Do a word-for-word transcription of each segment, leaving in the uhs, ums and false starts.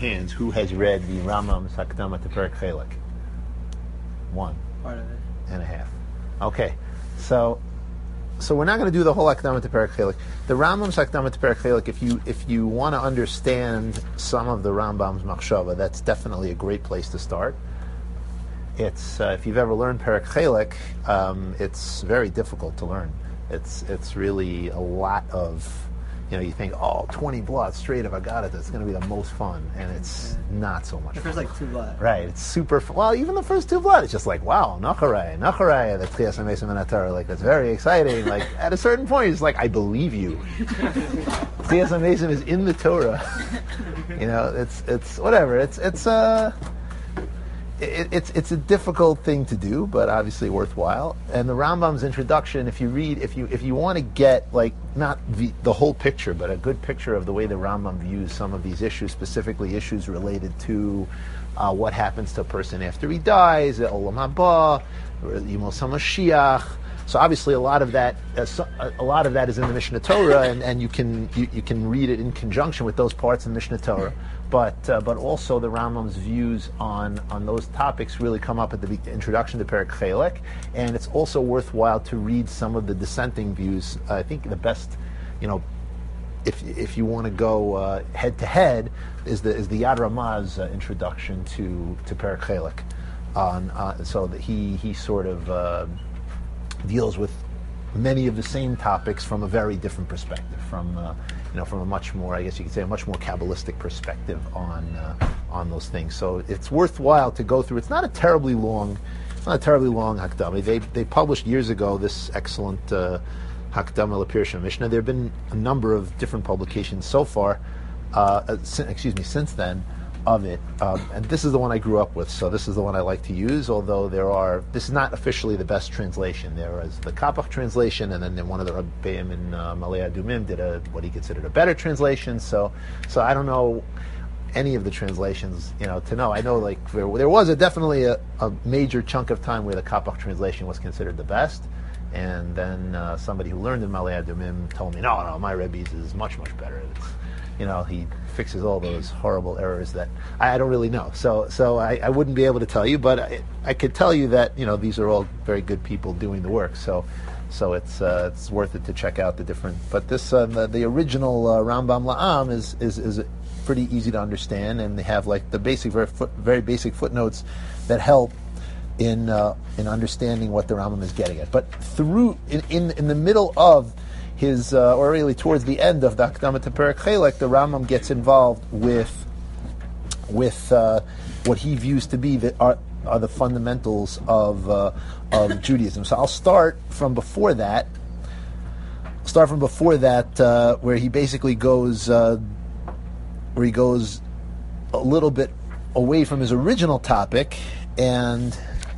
hands, who has read the Rambam's Hakdama to Perek Chelek? One. Part of it. And a half. Okay, so so we're not going to do the whole Hakdama to Perek Chelek. The Rambam's Hakdama to Perek Chelek, if you if you want to understand some of the Rambam's Machshava, that's definitely a great place to start. It's uh, if you've ever learned Perek Chelek, um, it's very difficult to learn. It's it's really a lot of, you know, you think, oh, twenty blot straight, if I got it, that's going to be the most fun, and it's yeah. not so much the fun. first like two blot. Right, it's super fun. Well, even the first two blot, it's just like, wow, Nacharai, Nacharai, the Tchias HaMesim and Torah, like, that's very exciting. Like, at a certain point, it's like, I believe you. Tchias HaMesim is in the Torah. You know, it's, it's whatever, it's, it's, uh, It, it's it's a difficult thing to do, but obviously worthwhile. And the Rambam's introduction, if you read, if you if you want to get like not the, the whole picture, but a good picture of the way the Rambam views some of these issues, specifically issues related to uh, what happens to a person after he dies, Olam Haba, Yimos HaMashiach. So obviously a lot of that uh, so, a lot of that is in the Mishnah Torah, and, and you can you, you can read it in conjunction with those parts in Mishnah Torah. But uh, but also the Rambam's views on, on those topics really come up at the introduction to Perek Chelek, and it's also worthwhile to read some of the dissenting views. Uh, I think the best, you know, if if you want to go uh, head to head, is the is the Yad Ramah's uh, introduction to to Perek Chelek, on uh, so that he he sort of uh, deals with many of the same topics from a very different perspective, from uh, you know, from a much more, I guess you could say, a much more Kabbalistic perspective on uh, on those things. So it's worthwhile to go through. It's not a terribly long, it's not a terribly long Hakdama. They they published years ago this excellent uh, Hakdama L'Pirush Mishnah. There have been a number of different publications so far, uh, sin, excuse me, since then, of it, um, and this is the one I grew up with, so this is the one I like to use, although there are, this is not officially the best translation. There is the Kapach translation, and then one of the Rabbeim in uh, Malei Adumim did a, what he considered a better translation, so so I don't know any of the translations, you know, to know. I know, like, there, there was a, definitely a, a major chunk of time where the Kapach translation was considered the best, and then uh, somebody who learned in Malei Adumim told me, no, no, my Rebbe's is much, much better. It's, you know, he fixes all those horrible errors that I, I don't really know. So so I, I wouldn't be able to tell you, but I, I could tell you that, you know, these are all very good people doing the work. So so it's uh, it's worth it to check out the different. But this uh, the, the original uh, Rambam La'am is, is is pretty easy to understand, and they have like the basic very foot, very basic footnotes that help in uh, in understanding what the Rambam is getting at. But through in in, in the middle of his, uh, or really towards the end of the Hakdama to Perek Chelek, the Rambam gets involved with with uh, what he views to be the are, are the fundamentals of uh, of Judaism. So I'll start from before that. Start from before that, uh, where he basically goes, uh, where he goes a little bit away from his original topic, and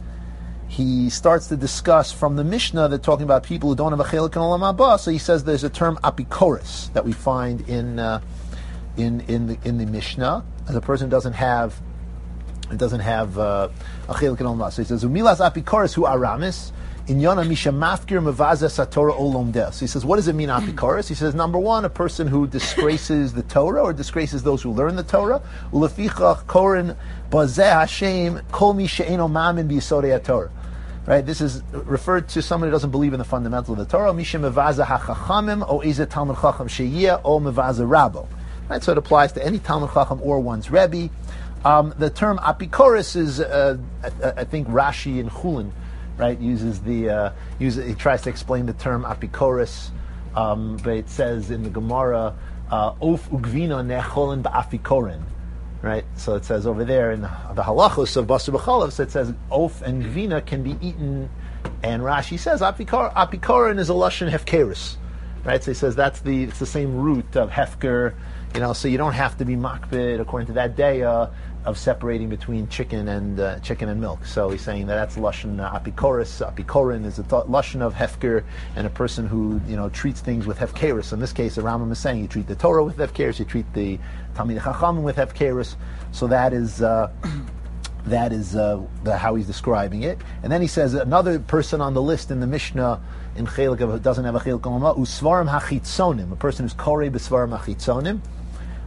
he starts to discuss from the Mishnah that talking about people who don't have a chelik in Olam Haba. So he says there's a term apikoros that we find in uh, in in the in the Mishnah, as a person doesn't have it doesn't have uh, a chelik in Olam Haba. So he says umilas apikoros hu aramis inyana misha mafkir mevaza satorah olomdeh. So he says, what does it mean apikoros? He says, number one, a person who disgraces the Torah or disgraces those who learn the Torah. Ulefichach korin bazeh Hashem kol mi she'eno mamin b'yisodei HaTorah. Right, this is referred to someone who doesn't believe in the fundamental of the Torah. Misha mevaza hachachamim o eze talmud chacham sheyeh o mevaza rabo. Right, so it applies to any talmud chacham or one's rebbe. Um, the term apikoros is, uh, I, I think Rashi in Chulin, right, uses the uh, uses he tries to explain the term apikoros, um, but it says in the Gemara, uh, of ugvina necholin ba'afikorin. Right, so it says over there in the, the halachos of Basar B'chalav, so it says oaf and gvina can be eaten, and Rashi says apikor, apikorin is a lashon hefkerus. Right, so he says that's the it's the same root of hefker, you know, so you don't have to be makbid according to that day uh, of separating between chicken and uh, chicken and milk. So he's saying that that's lashon uh, apikoris. Apikorin is a th- lashon of hefker, and a person who, you know, treats things with hefkerus. In this case, the Rambam is saying you treat the Torah with hefkerus, you treat the Talmid Chachamim with hefkerus. So that is uh, that is uh, the, how he's describing it. And then he says another person on the list in the Mishnah in Chelik doesn't have a Chelik Olama, usvarim hachitzonim, a person who's korei b'svarim hachitzonim.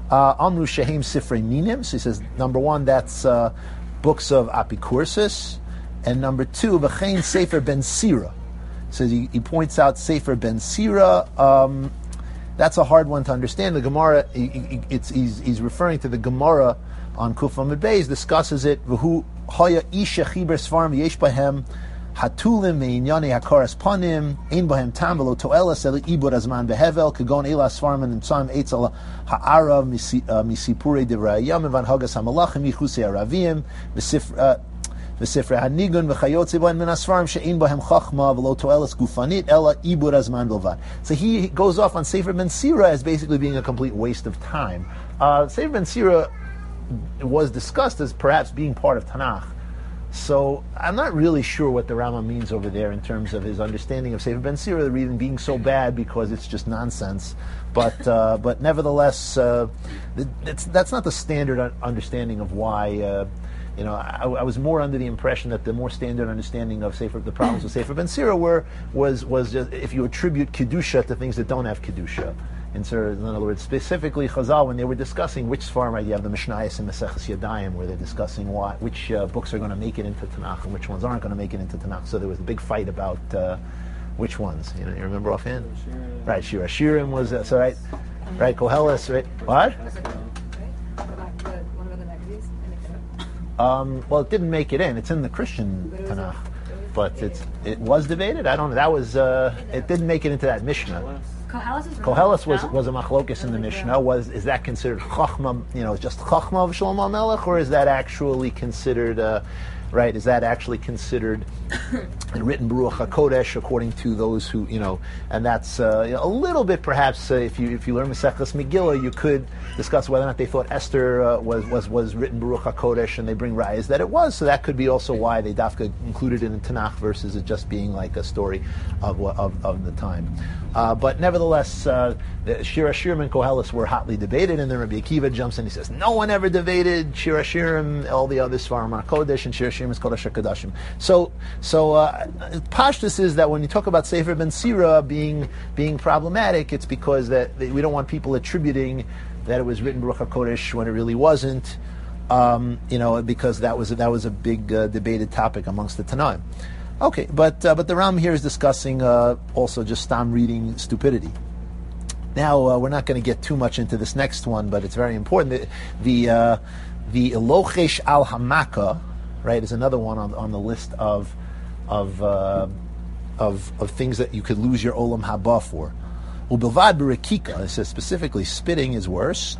Uh, Amru Shehem Sifrei Minim. So he says, number one, that's uh, books of Apikursis. And number two, V'chein Sefer Ben Sira. So he, he points out Sefer Ben Sira. Um, that's a hard one to understand. The Gemara, he, he, it's, he's, he's referring to the Gemara on Kuf Amud Beis, discusses it. V'hu haya isha chiber svarim v'yesh bahem hatulim me'inyane hakaras panim ein bahem tam v'lo to'elas eli ibur azman behevel kagon ela svarim and tzam eitzel ha'arav misipurei divrayam van hagas hamalachim yichusei aravim v'sifra v'sifra hanigun v'chayotze b'en min asfarim she'ein bahem chachma v'lo to'elas gufanit ela ibur azman bilvad. So he goes off on Sefer Ben Sira as basically being a complete waste of time. Uh, Sefer Ben Sira was discussed as perhaps being part of Tanakh. So I'm not really sure what the Rambam means over there in terms of his understanding of Sefer Ben Sira, the reason being so bad because it's just nonsense. But uh, but nevertheless, uh, it's, that's not the standard understanding of why. Uh, you know, I, I was more under the impression that the more standard understanding of Sefer, the problems with Sefer Ben Sira were was was just if you attribute kedusha to things that don't have kedusha. In, in other words, specifically Chazal, when they were discussing which farm, right, you have the Mishnayos and Maseches Yadayim, where they're discussing why, which uh, books are going to make it into Tanakh and which ones aren't going to make it into Tanakh. So there was a big fight about uh, which ones. You know, you remember offhand? Shirim. Right, Shir Hashirim was uh, so right, right, Koheles, right? What? Um, well, it didn't make it in. It's in the Christian Tanakh, but it's it was debated. I don't know. That was uh, it didn't make it into that Mishnah. Koheles was was a machlokes in the Mishnah. Was is that considered chachma? You know, just chachma of Shlomo Melech, or is that actually considered? Uh, right? Is that actually considered written Baruch HaKodesh according to those who you know? And that's uh, you know, a little bit perhaps uh, if you if you learn Maseches Megillah, you could discuss whether or not they thought Esther uh, was was was written Baruch HaKodesh, and they bring rayas that it was. So that could be also why they dafka included it in Tanakh versus it just being like a story of of, of the time. Uh, but nevertheless, uh, the Shir Hashirim and Koheles were hotly debated, and then Rabbi Akiva jumps in and he says, no one ever debated Shir Hashirim, all the other Svarim are Kodesh, and Shir Hashirim is Kodesh HaKodashim. So, so uh, Pashtus is that when you talk about Sefer Ben Sira being being problematic, it's because that, that we don't want people attributing that it was written Baruch HaKodesh when it really wasn't, um, you know, because that was, that was a big uh, debated topic amongst the Tanaim. Okay, but uh, but the Ram here is discussing uh, also just stam reading stupidity. Now uh, we're not going to get too much into this next one, but it's very important. The the, uh, the Elochesh al Hamaka, right, is another one on, on the list of of, uh, of of things that you could lose your olam haba for. Ubilvad berekika, it says specifically spitting is worse.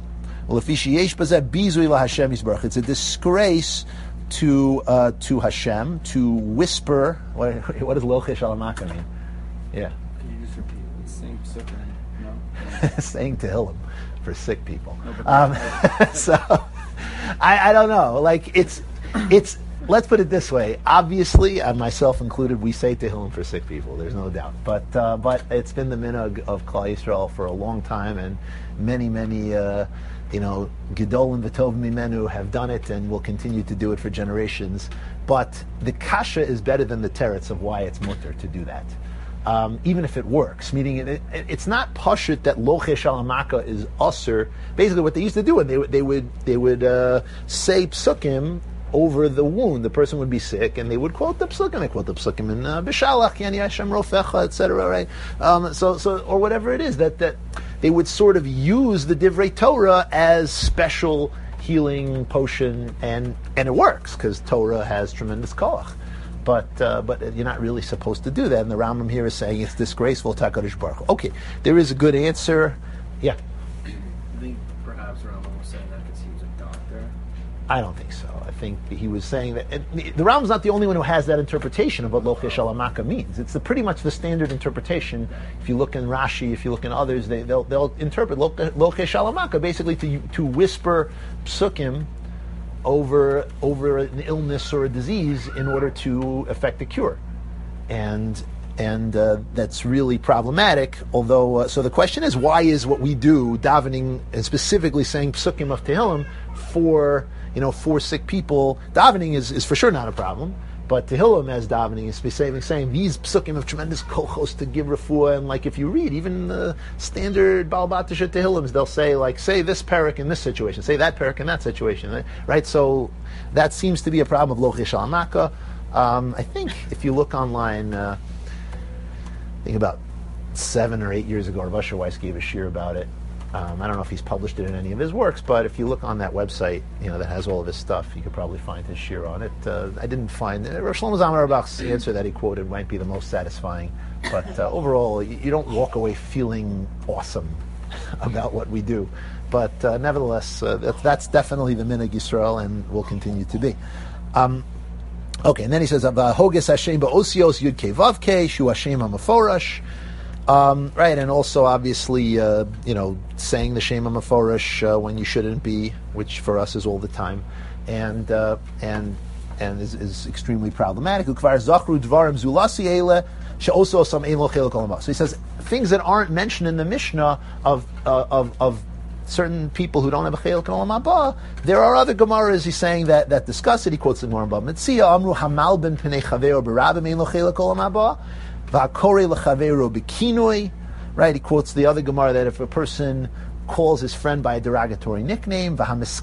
It's a disgrace to uh, to Hashem, to whisper. What, what does Lochesh Alamaka mean? Yeah. Can you just repeat it? Saying Psukim, no? Saying Tehillim for sick people. No, um, so, I, I don't know. Like, it's, it's, let's put it this way. Obviously, and myself included, we say Tehillim for sick people. There's no doubt. But uh, but it's been the minhag of Klal Yisrael for a long time, and many, many uh, you know, Gedolim V'tov Mimenu have done it and will continue to do it for generations. But the kasha is better than the teretz of why it's mutter to do that. Um, even if it works, meaning it, it, it's not pashut that lochesh al hamaka is usser. Basically, what they used to do, and they would they would they would uh, say psukim over the wound. The person would be sick, and they would quote the psukim. They quote the psukim in uh, B'shalach Yani Hashem Rofecha, et cetera. Right? Um, so so or whatever it is that that they would sort of use the divrei Torah as special healing potion, and and it works because Torah has tremendous koach. But uh, but you're not really supposed to do that. And the Rambam here is saying it's disgraceful to HaKadosh Baruch Hu. Okay, there is a good answer. Yeah. I think perhaps Rambam was saying that because he was a doctor. I don't think so. I think he was saying that it, the Rambam's not the only one who has that interpretation of what Lochesh al hamaka means. It's the, pretty much the standard interpretation. If you look in Rashi, if you look in others, they, they'll they'll interpret Lochesh al hamaka basically to to whisper psukim over over an illness or a disease in order to effect a cure, and and uh, that's really problematic. Although, uh, so the question is, why is what we do davening and specifically saying psukim of Tehillim for you know for sick people? Davening is, is for sure not a problem, But Tehillim as davening is saying, saying these psukim have tremendous kochos to give refuah, and like if you read even the standard Baal Batisha Tehillims, they'll say like say this parak in this situation, say that parak in that situation, right? So that seems to be a problem of Loch Yeshal Amaka. Um, I think if you look online, uh, I think about seven or eight years ago, Rav Asher Weiss gave a shir about it. Um, I don't know if he's published it in any of his works, but if you look on that website, you know, that has all of his stuff, you could probably find his shir on it. Uh, I didn't find uh, Rosh Shlomo Zalman Auerbach's answer that he quoted might be the most satisfying, but uh, overall, you, you don't walk away feeling awesome about what we do. But uh, nevertheless, uh, that, that's definitely the Minhag Yisrael and will continue to be. Um, okay, and then he says, "Hoges Hashem ba'osios yud kei vav kei shu Hashem ha'meforash." Um, right, and also obviously, uh, you know, saying the Shema Meforish uh, when you shouldn't be, which for us is all the time, and uh, and and is, is extremely problematic. So he says things that aren't mentioned in the Mishnah of uh, of of certain people who don't have a Chayil Olam Haba. There are other Gemaras he's saying that that discuss it. He quotes the Gemara in Bava Metzia, Amru Hamal ben Pnei Chavero b'Rabim ein lo Chayil Olam Haba. Right, he quotes the other Gemara that if a person calls his friend by a derogatory nickname, or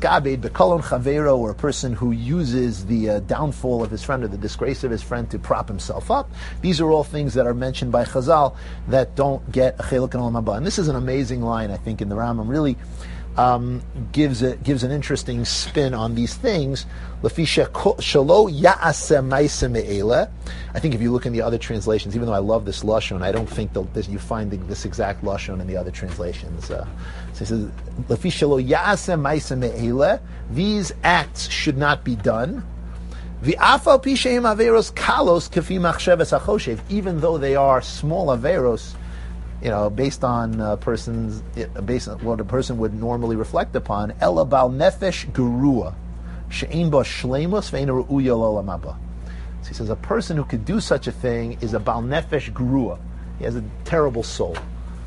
a person who uses the uh, downfall of his friend or the disgrace of his friend to prop himself up, these are all things that are mentioned by Chazal that don't get a Chelek and Olam Haba. And this is an amazing line, I think, in the Rambam. Really um, gives a, gives an interesting spin on these things. I think if you look in the other translations, even though I love this lashon, I don't think that you find this exact lashon in the other translations. Uh, so he says, these acts should not be done, even though they are small averos, you know, based on uh, persons, based on what a person would normally reflect upon. Ela bal nefesh gerua, she'ein ba shleimus ve'ein ru'uya l'olam haba. So he says a person who could do such a thing is a bal nefesh gerua. He has a terrible soul,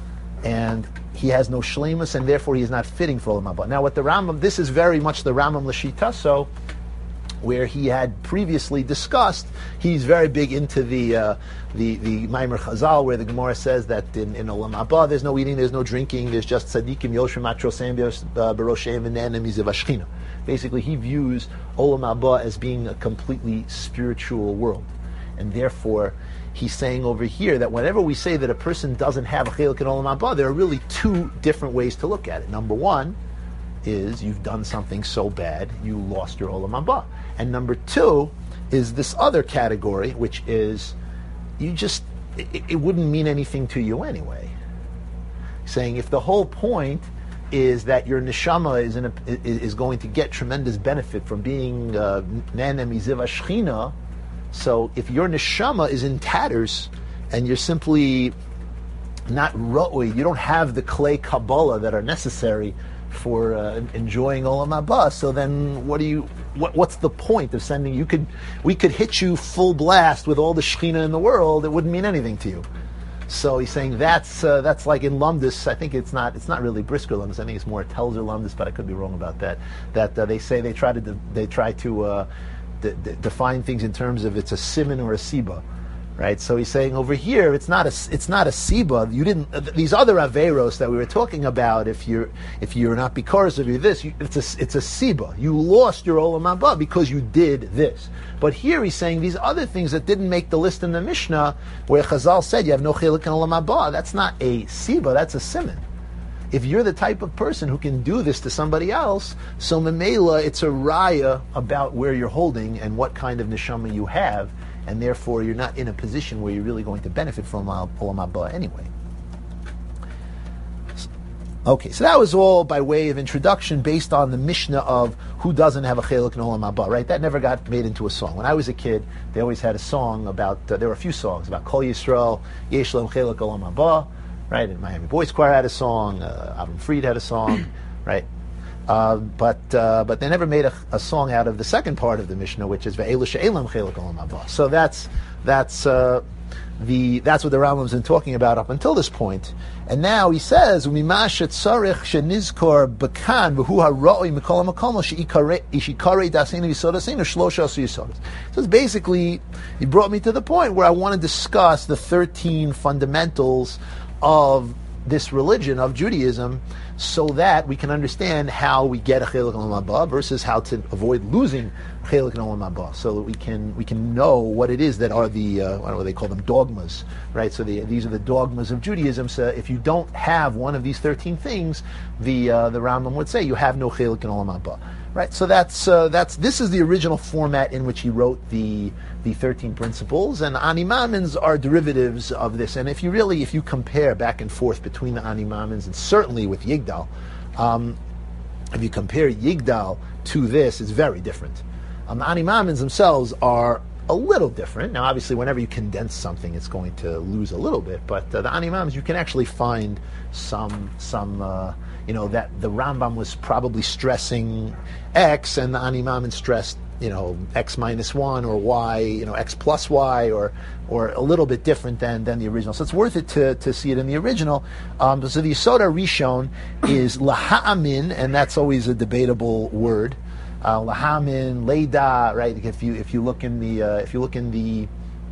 and he has no shleimus, and therefore he is not fitting for olam haba. Now, what the Rambam, this is very much the Rambam Lashita, so where he had previously discussed, he's very big into the uh, the the Maimer Chazal, where the Gemara says that in, in Olam Haba there's no eating, there's no drinking, there's just tzaddikim yoshim atrosem baroshem and enemies of Ashchina. Basically, he views Olam Haba as being a completely spiritual world, and therefore he's saying over here that whenever we say that a person doesn't have a chelik in Olam Haba, there are really two different ways to look at it. Number one is you've done something so bad you lost your Olam Haba. And number two is this other category, which is you just, it, it wouldn't mean anything to you anyway. Saying if the whole point is that your neshama is in a, is going to get tremendous benefit from being nana miziv ashchina, so if your neshama is in tatters and you're simply not ro'ui, you don't have the clay Kabbalah that are necessary for uh, enjoying Olam Haba, so then what do you? What, what's the point of sending? You could, we could hit you full blast with all the Shechina in the world. It wouldn't mean anything to you. So he's saying that's uh, that's like in Lumdus. I think it's not it's not really Brisker Lumdus. I think it's more Telzer Lumdus, but I could be wrong about that. That uh, they say they try to de- they try to uh, de- de- define things in terms of it's a siman or a siba. Right, so he's saying over here it's not a it's not a siba. You didn't uh, these other averos that we were talking about. If you're if you're not bikoros of you this, you, it's a it's a siba. You lost your olam haba because you did this. But here he's saying these other things that didn't make the list in the Mishnah, where Chazal said you have no chelik in olam haba. That's not a siba. That's a siman. If you're the type of person who can do this to somebody else, so memela it's a raya about where you're holding and what kind of neshama you have. And therefore, you're not in a position where you're really going to benefit from Olam Haba anyway. Okay, so that was all by way of introduction, based on the Mishnah of who doesn't have a chelik in Olam Haba. Right? That never got made into a song. When I was a kid, they always had a song about. Uh, there were a few songs about Kol Yisrael, Yesh Lem Chelik Olam Haba. Right? And Miami Boys Choir had a song. Uh, Avram Fried had a song. Right? Uh, but uh, but they never made a, a song out of the second part of the Mishnah, which is Ve'elu she'elam chelik olam haba. So that's that's uh, the that's what the Rambam's been talking about up until this point. And now he says, "Umimash tzarich shenizkor bekan v'hu haroi mikol hamakom sheikare ishikare dasinu yisodasinu shlosha asu yisodas." So it's basically, he brought me to the point where I want to discuss the thirteen fundamentals of this religion of Judaism, so that we can understand how we get a chelik in Olam Haba versus how to avoid losing chelik in Olam Haba, so that we can we can know what it is that are the uh, what do they call them, dogmas, right? So the, these are the dogmas of Judaism. So if you don't have one of these thirteen things, the uh, the Rambam would say you have no chelik in Olam Haba, right? So that's uh, that's this is the original format in which he wrote the the thirteen principles, and Ani Mamins are derivatives of this. And if you really, if you compare back and forth between the Ani Mamins, and certainly with Yigdal, um, if you compare Yigdal to this, it's very different. Um, the Ani Mamins themselves are a little different. Now, obviously, whenever you condense something, it's going to lose a little bit. But uh, the Ani Mamins, you can actually find some some. Uh, you know, that the Rambam was probably stressing X, and the Ani Mamins stressed, you know, X minus one or Y, you know, X plus Y, or or a little bit different than, than the original. So it's worth it to, to see it in the original. Um, so the Yesod Rishon is Laha'amin, and that's always a debatable word. Uh, Lahamin, Leida, right? If you if you look in the uh, if you look in the,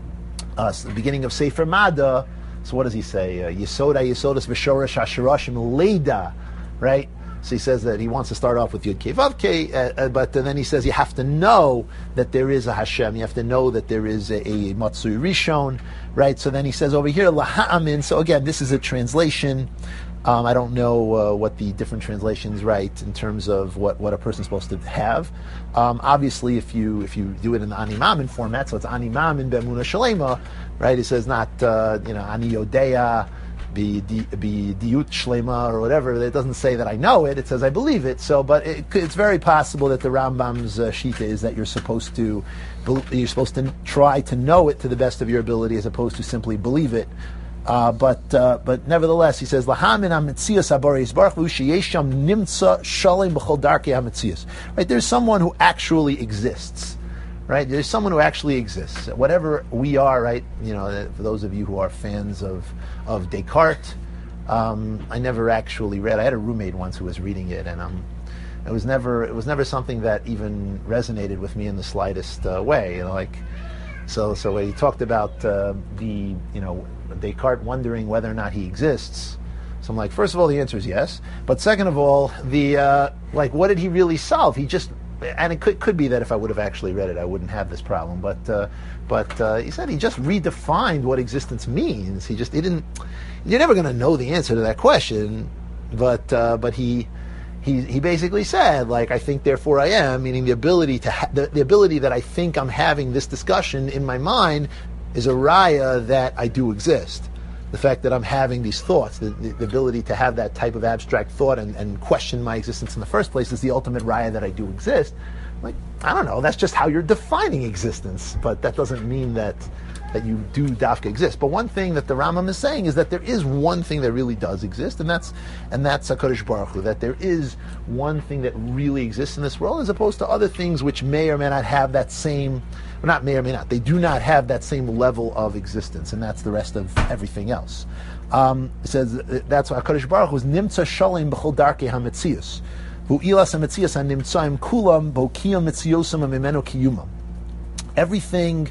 uh, the beginning of Sefer Mada, so what does he say? Yesoda Yesodas V'Shoresh Hashirashim Leida, right? So he says that he wants to start off with Yud Kei Vav Kei, uh, uh, but uh, then he says you have to know that there is a Hashem. You have to know that there is a, a Matsui Rishon, right? So then he says over here Laha'amin. So again, this is a translation. Um, I don't know uh, what the different translations write in terms of what, what a person's supposed to have. Um, obviously, if you if you do it in the Ani Mamin format, so it's Ani Mamin Be'emunah Shalema, right? It says not uh, you know Ani Yodea Be Diut Shlema or whatever. It doesn't say that I know it. It says I believe it. So, but it, it's very possible that the Rambam's uh, shita is that you're supposed to you're supposed to try to know it to the best of your ability, as opposed to simply believe it. Uh, but uh, but nevertheless, he says Lahamin Amitzias Abaris Baruch Hu Sheyesham Nimtza Shalim B'chol Darkei Amitzias. Right, there's someone who actually exists. Right, there's someone who actually exists. Whatever we are, right? You know, for those of you who are fans of of Descartes, um, I never actually read. I had a roommate once who was reading it, and um, it was never it was never something that even resonated with me in the slightest uh, way. You know, like so so he talked about uh, the you know Descartes wondering whether or not he exists. So I'm like, first of all, the answer is yes. But second of all, the uh, like, what did he really solve? He just And it could could be that if I would have actually read it, I wouldn't have this problem. But uh, but uh, he said he just redefined what existence means. He just he didn't. You're never going to know the answer to that question. But uh, but he he he basically said, like, I think therefore I am, meaning the ability to ha- the, the ability that I think I'm having this discussion in my mind is a raya that I do exist. The fact that I'm having these thoughts, the, the, the ability to have that type of abstract thought and, and question my existence in the first place is the ultimate raya that I do exist. Like, I don't know, that's just how you're defining existence, but that doesn't mean that that you do dafka exist. But one thing that the Rambam is saying is that there is one thing that really does exist, and that's and that's HaKadosh Baruch Hu, that there is one thing that really exists in this world, as opposed to other things which may or may not have that same, or not may or may not, they do not have that same level of existence, and that's the rest of everything else. Um, it says that's why HaKadosh Baruch Hu is Nimtza Shalim B'chol Darkei HaMetzius, Hu Ilas HaMetzius HaNimtzaim Kulam B'Kiyam Metziosam HaMimenu Kiyumam. Everything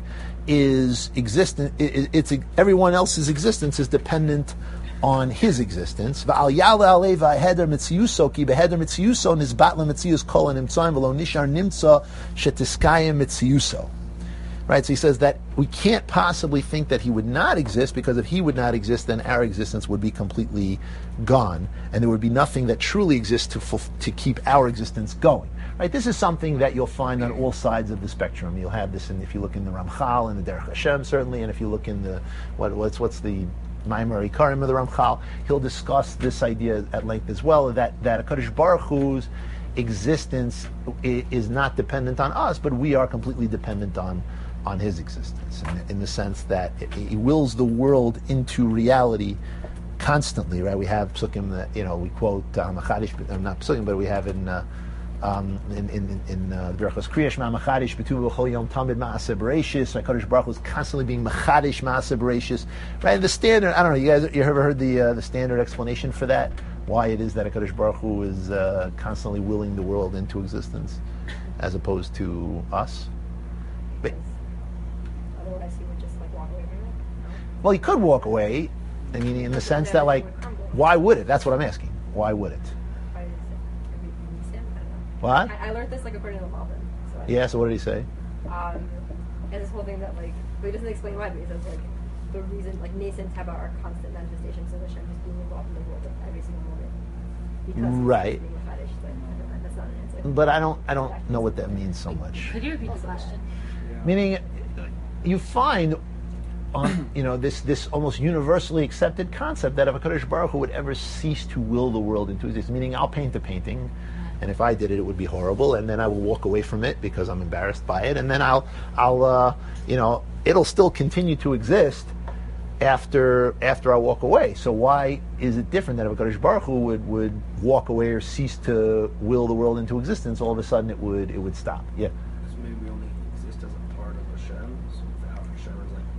is existent. It, it's everyone else's existence is dependent on his existence. V'al yale alei v'heder mitziuso ki beheder mitziuso nizbat lemitzius kol nimtzaim v'lo nishar nimtza shetiskayim mitziuso. Right, so he says that we can't possibly think that he would not exist, because if he would not exist, then our existence would be completely gone, and there would be nothing that truly exists to fulf- to keep our existence going. Right, this is something that you'll find on all sides of the spectrum. You'll have this, in, if you look in the Ramchal and the Derech Hashem, certainly, and if you look in the what, what's what's the Maimar Ikarim of the Ramchal, he'll discuss this idea at length as well. That that HaKadosh Baruch Hu's existence is not dependent on us, but we are completely dependent on. on his existence, in, in the sense that it, he wills the world into reality constantly, right? We have psukim that, you know, we quote, um, not psukim, but we have in uh, Um, in in in uh, the Berachos Kriya Shema Machadish B'tuv B'chol Yom Tamid Ma'aseh Bereishis. HaKadosh Baruch Hu is constantly being Machadish Ma'aseh Bereishis. Right, the standard. I don't know. You guys, you ever heard the uh, the standard explanation for that? Why it is that HaKadosh Baruch Hu is uh, constantly willing the world into existence, as opposed to us. But, otherwise, he would just like walk away from it. No? well, he could walk away. I mean, in the sense that, like, why would it? That's what I'm asking. Why would it? What? I, I learned this like according to the Malbim. So I, Yeah, so what did he say? Um, and this whole thing that like, but he doesn't explain why, but he says like, the reason, like, nascent Teba are constant manifestations of Hashem just being involved in the world at every single moment. Because Right. Being Mechadish, but I don't know, that's not an answer. But I don't I don't know what that means so much. Could you repeat the question? Meaning, you find, on, you know, this this almost universally accepted concept that if HaKadosh Baruch Hu would ever cease to will the world into existence, meaning I'll paint a painting, and if I did it, it would be horrible, and then I will walk away from it because I'm embarrassed by it, and then I'll, I'll, uh, you know, it'll still continue to exist after after I walk away. So why is it different that if HaKadosh Baruch Hu would, would walk away or cease to will the world into existence, all of a sudden it would it would stop? Yeah. Because maybe we only exist as a part of Hashem, so without Hashem as like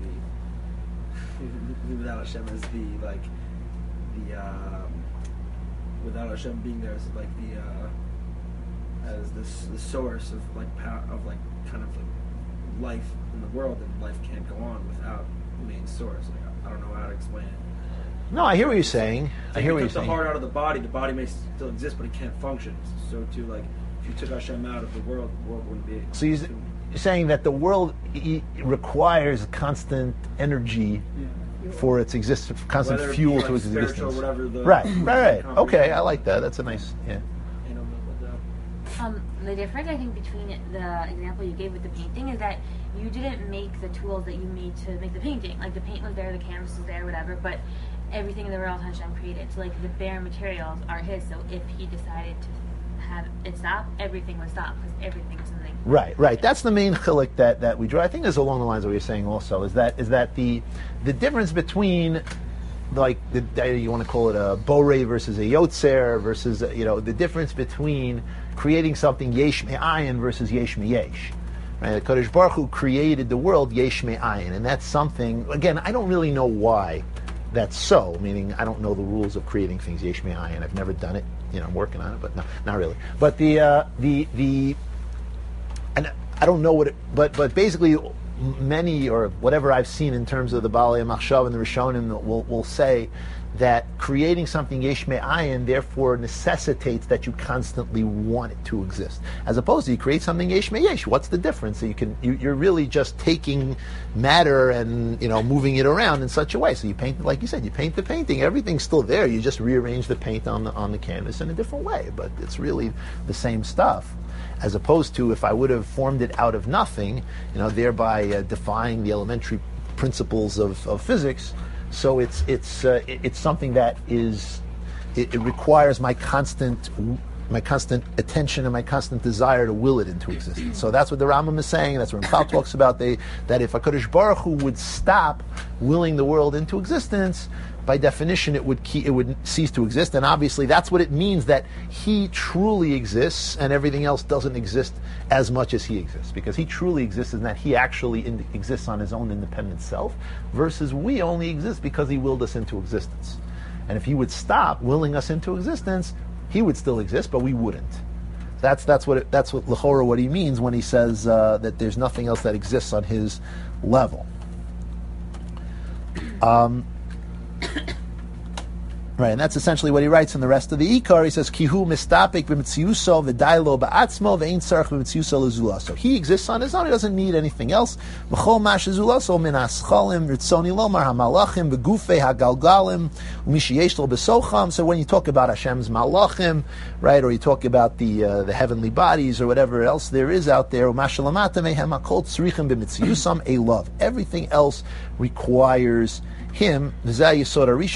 the without Hashem as the like the um, without Hashem being there as like the uh, as this the source of like power, of like kind of like life in the world, and life can't go on without the main source. Like I, I don't know how to explain it. No, I hear what you're saying. It's I like hear if what you you're took the saying. heart out of the body, the body may still exist, but it can't function. So too, like if you took Hashem out of the world, the world wouldn't be. So you're you're saying that the world e- requires constant energy for its existence, constant Whether it be, fuel like, to its spiritual, existence. whatever the- Right, right, right. the Okay, I like that. That's a nice, yeah. You know, but, uh, Um, the difference I think between the example you gave with the painting is that you didn't make the tools that you made to make the painting. Like the paint was there, the canvas was there, whatever, but everything in the world Hashem created. So like the bare materials are his. So if he decided to have it stop, everything would stop because everything is something. Right, right. That's the main chilek that, that we draw. I think is along the lines of what you're saying also, is that is that the the difference between, like, the, you want to call it a borei versus a yotzer versus, you know, the difference between creating something yesh me'ayin versus yesh me'yesh. Right? The Kodesh Baruch Hu created the world yesh me'ayin, and that's something, again, I don't really know why that's so, meaning I don't know the rules of creating things yesh me'ayin. I've never done it. You know, I'm working on it, but no, not really. But the, uh, the, the, and I don't know what it, but, but basically, many or whatever I've seen in terms of the Baalei Machshav and the Rishonim will, will say that creating something yesh me'ayin therefore necessitates that you constantly want it to exist, as opposed to you create something yesh me'yesh. What's the difference? So you can you, you're really just taking matter and, you know, moving it around in such a way. So you paint, like you said, you paint the painting. Everything's still there. You just rearrange the paint on the on the canvas in a different way, but it's really the same stuff. As opposed to if I would have formed it out of nothing, you know, thereby uh, defying the elementary principles of, of physics. So it's it's uh, it, it's something that is it, it requires my constant my constant attention and my constant desire to will it into existence. So that's what the Rambam is saying. That's what Ramchal talks about. They, that if HaKadosh Baruch Hu would stop willing the world into existence, by definition, it would keep, it would cease to exist, and obviously that's what it means, that he truly exists and everything else doesn't exist as much as he exists, because he truly exists in that he actually in, exists on his own independent self, versus we only exist because he willed us into existence. And if he would stop willing us into existence, he would still exist, but we wouldn't. That's that's what it, that's what l'chora what he means when he says uh, that there's nothing else that exists on his level. Um. Right, and that's essentially what he writes in the rest of the Ikar. He says, "Kihu mistapik b'mitziuso v'dailo ba'atzmo v'ein tzarich b'mitziuso l'zula." So he exists on his own; he doesn't need anything else. V'chol mash zulaso min aschalim ritzoni lomar hamalachim v'gufei hagalgalim u'mishiyesh lo b'socham. So when you talk about Hashem's malachim, right, or you talk about the uh, the heavenly bodies or whatever else there is out there, u'mashalamata mehem hakol tzrichim b'mitziusam a love. Everything else requires him. And this is what the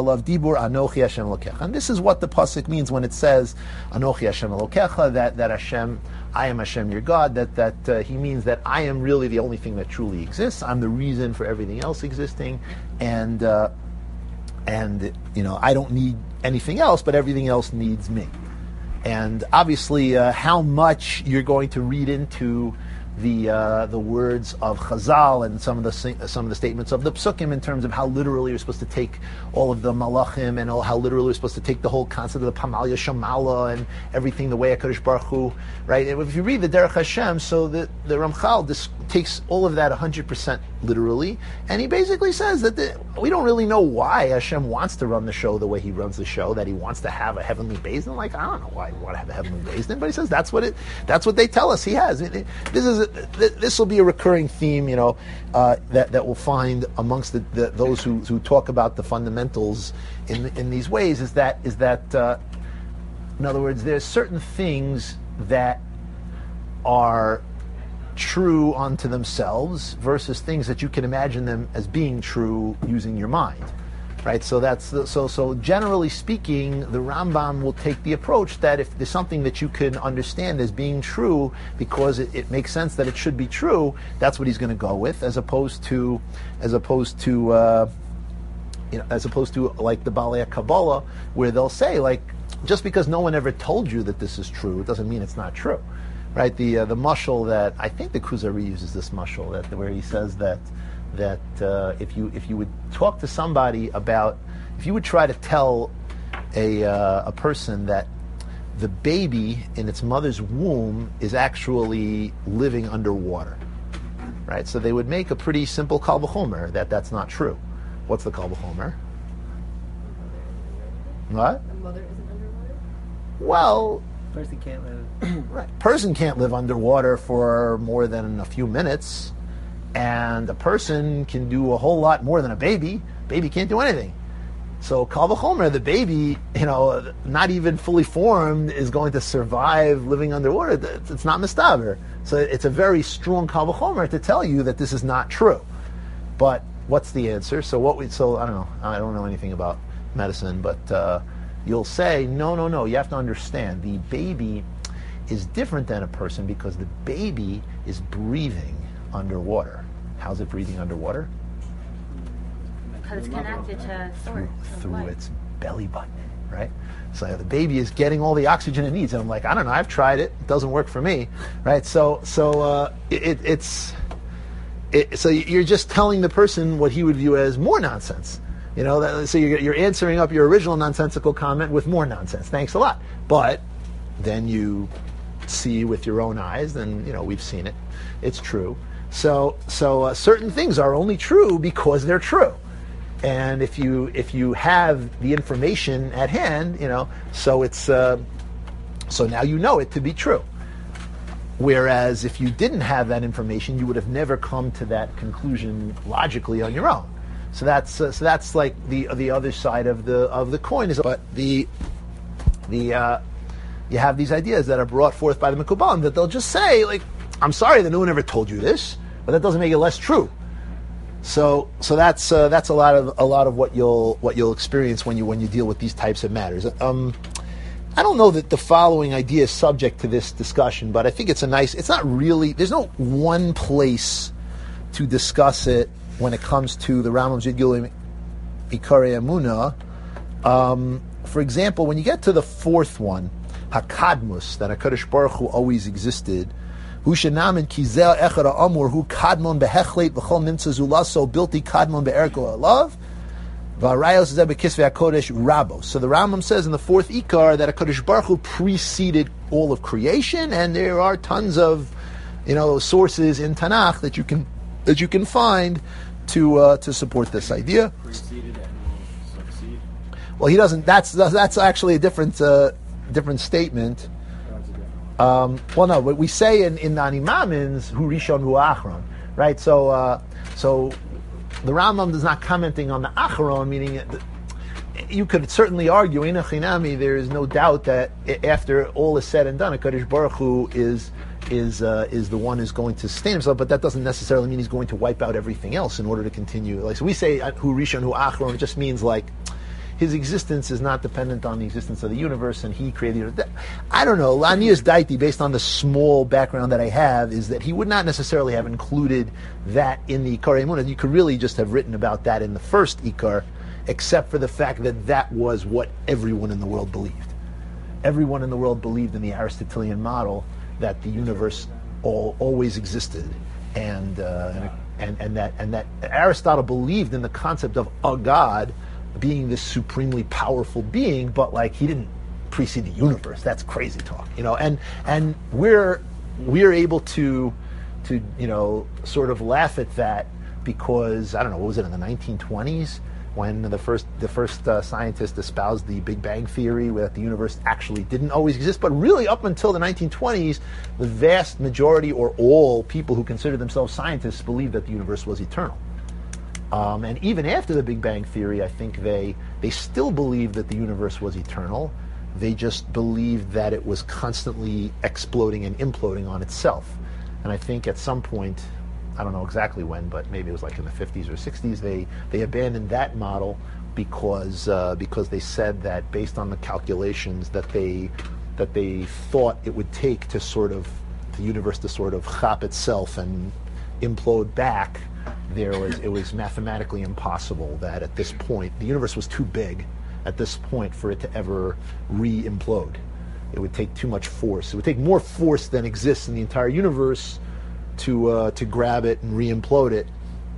pasuk means when it says Anochi Hashem Elokecha, that that Hashem, I am Hashem your God. That that uh, he means that I am really the only thing that truly exists. I'm the reason for everything else existing, and uh, and you know I don't need anything else, but everything else needs me. and obviously uh, how much you're going to read into the uh, the words of Chazal and some of the some of the statements of the Psukim in terms of how literally you're supposed to take all of the Malachim and all, how literally you're supposed to take the whole concept of the Pamalia Shamala and everything the way HaKadosh Baruch Hu, right? And if you read the Derech Hashem, so the, the Ramchal this takes all of that one hundred percent literally, and he basically says that the, we don't really know why Hashem wants to run the show the way he runs the show, that he wants to have a heavenly Beis Din. Like, I don't know why he want to have a heavenly Beis Din, but he says that's what it that's what they tell us he has. It, it, this is this will be a recurring theme, you know, uh, that that we'll find amongst the, the, those who, who talk about the fundamentals in in these ways. Is that is that uh, in other words, there's certain things that are true unto themselves versus things that you can imagine them as being true using your mind, right? So that's the, so so generally speaking, the Rambam will take the approach that if there's something that you can understand as being true because it, it makes sense that it should be true, that's what he's going to go with, as opposed to as opposed to uh, you know, as opposed to like the Balei Kabbalah, where they'll say, like, just because no one ever told you that this is true, it doesn't mean it's not true. Right, the uh, the mashal that I think the Kuzari uses this mashal that where he says that that uh, if you if you would talk to somebody about, if you would try to tell a uh, a person that the baby in its mother's womb is actually living underwater, right? So they would make a pretty simple kal v'chomer that that's not true. What's the kal v'chomer? What? The mother isn't underwater? Well, Person can't live. right. Person can't live underwater for more than a few minutes, and a person can do a whole lot more than a baby. Baby can't do anything. So kal v'chomer, the baby, you know, not even fully formed, is going to survive living underwater. It's not mistaber. So it's a very strong kal v'chomer to tell you that this is not true. But what's the answer? So what we so I don't know. I don't know anything about medicine, but. Uh, You'll say, no, no, no, you have to understand, the baby is different than a person because the baby is breathing underwater. How's it breathing underwater? Because it's connected to Through, source. through its belly button, right? So the baby is getting all the oxygen it needs. And I'm like, I don't know, I've tried it. It doesn't work for me, right? So so uh, it, it's, it, so you're just telling the person what he would view as more nonsense. You know, that, so you're, you're answering up your original nonsensical comment with more nonsense. Thanks a lot. But then you see with your own eyes, and you know we've seen it. It's true. So, so uh, certain things are only true because they're true. And if you if you have the information at hand, you know, so it's uh, so now you know it to be true. Whereas if you didn't have that information, you would have never come to that conclusion logically on your own. So that's uh, so that's like the the other side of the of the coin is, but the the uh, you have these ideas that are brought forth by the Mekubalim that they'll just say, like, I'm sorry that no one ever told you this, but that doesn't make it less true. So so that's uh, that's a lot of a lot of what you'll what you'll experience when you when you deal with these types of matters. Um, I don't know that the following idea is subject to this discussion, but I think it's a nice. It's not really. There's no one place to discuss it when it comes to the Rambam's Yud Gilui Ikarei Emunah. Um, for example, when you get to the fourth one, Hakadmus, that HaKadosh Baruch Hu always existed, Hu shenamin kizel echad ha'amur hu kadmon behechlet v'chol nimtza zulaso bilti kadmon be'erko alav v'arayos zeh bekisvei HaKodesh rabo. So the Rambam says in the fourth Ikar that HaKadosh Baruch Hu preceded all of creation, and there are tons of, you know, sources in Tanakh that you can that you can find to uh, to support this idea. Preceded and will succeed. Well, he doesn't. That's that's actually a different uh, different statement. That's a different Um, well, no, but we say in in the Animamins hu rishon hu achron, right? So uh, so the Rambam is not commenting on the achron, meaning that you could certainly argue in a chinami. There is no doubt that after all is said and done, HaKadosh Baruch Hu is. is uh, is the one who's going to sustain himself, but that doesn't necessarily mean he's going to wipe out everything else in order to continue. Like, so we say hu rishon hu achron, it just means like his existence is not dependent on the existence of the universe, and he created it. I don't know. Lanius Daiti, based on the small background that I have, is that he would not necessarily have included that in the Ikarei Emunah. You could really just have written about that in the first Ikar, except for the fact that that was what everyone in the world believed. everyone in the world believed in the Aristotelian model that the universe all, always existed, and, uh, and and and that and that Aristotle believed in the concept of a God being this supremely powerful being, but like he didn't precede the universe. That's crazy talk, you know. And and we're we're able to to you know sort of laugh at that because I don't know, what was it in the nineteen twenties when the first the first uh, scientist espoused the Big Bang theory that the universe actually didn't always exist, but really up until the nineteen twenties, the vast majority or all people who consider themselves scientists believed that the universe was eternal. Um, and even after the Big Bang theory, I think they they still believed that the universe was eternal. They just believed that it was constantly exploding and imploding on itself. And I think at some point, I don't know exactly when, but maybe it was like in the fifties or sixties, they, they abandoned that model because uh, because they said that based on the calculations that they that they thought it would take to sort of the universe to sort of chop itself and implode back, there was it was mathematically impossible that at this point the universe was too big at this point for it to ever re-implode. It would take too much force. It would take more force than exists in the entire universe to uh, to grab it and re-implode it.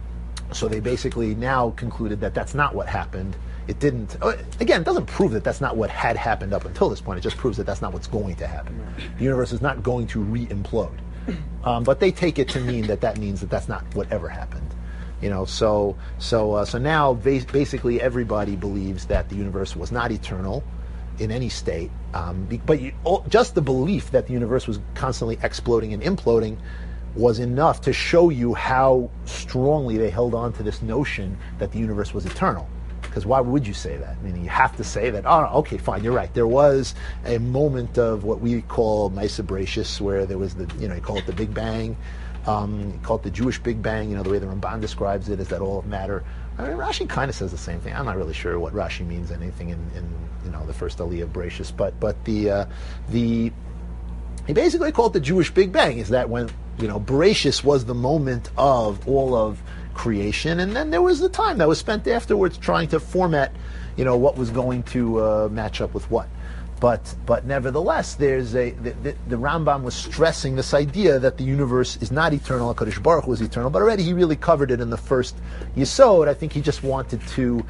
So they basically now concluded that that's not what happened. It didn't. Uh, again, it doesn't prove that that's not what had happened up until this point. It just proves that that's not what's going to happen. The universe is not going to re-implode. Um, but they take it to mean that that means that that's not what ever happened. You know, so so uh, so now ba- basically everybody believes that the universe was not eternal in any state. Um, be- but you, oh, just the belief that the universe was constantly exploding and imploding was enough to show you how strongly they held on to this notion that the universe was eternal. Because why would you say that? I mean, you have to say that, oh, okay, fine, you're right. There was a moment of what we call Maisa Bereshis, where there was the, you know, you call it the Big Bang, um, you call it the Jewish Big Bang, you know, the way the Ramban describes it is that all of matter. I mean, Rashi kind of says the same thing. I'm not really sure what Rashi means, anything in, in you know, the first Aliyah of Bereshis, but, but the, uh, the, he basically called it the Jewish Big Bang, is that when, you know, Bereshis was the moment of all of creation, and then there was the time that was spent afterwards trying to format, you know, what was going to uh, match up with what. But but nevertheless, there's a the, the, the Rambam was stressing this idea that the universe is not eternal. HaKadosh Baruch Hu is eternal, but already he really covered it in the first Yesod. I think he just wanted to